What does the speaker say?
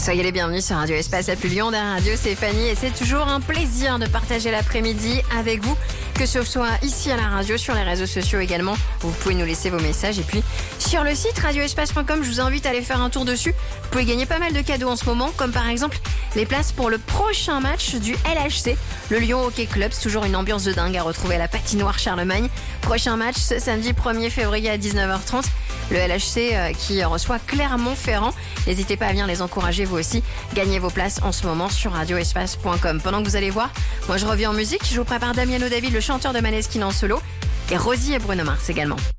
Soyez les bienvenus sur Radio Espace à Lyon, d'un Radio, c'est Fanny et c'est toujours un plaisir de partager l'après-midi avec vous, que ce soit ici à la radio, sur les réseaux sociaux également, où vous pouvez nous laisser vos messages et puis sur le site radioespace.com, je vous invite à aller faire un tour dessus. Vous pouvez gagner pas mal de cadeaux en ce moment, comme par exemple les places pour le prochain match du LHC, le Lyon Hockey Club. C'est toujours une ambiance de dingue à retrouver à la patinoire Charlemagne. Prochain match ce samedi 1er février à 19h30. Le LHC qui reçoit Clermont-Ferrand. N'hésitez pas à venir les encourager vous aussi. Gagnez vos places en ce moment sur radioespace.com. Pendant que vous allez voir, moi je reviens en musique. Je vous prépare Damiano David, le chanteur de Maneskin en solo, et Rosie et Bruno Mars également.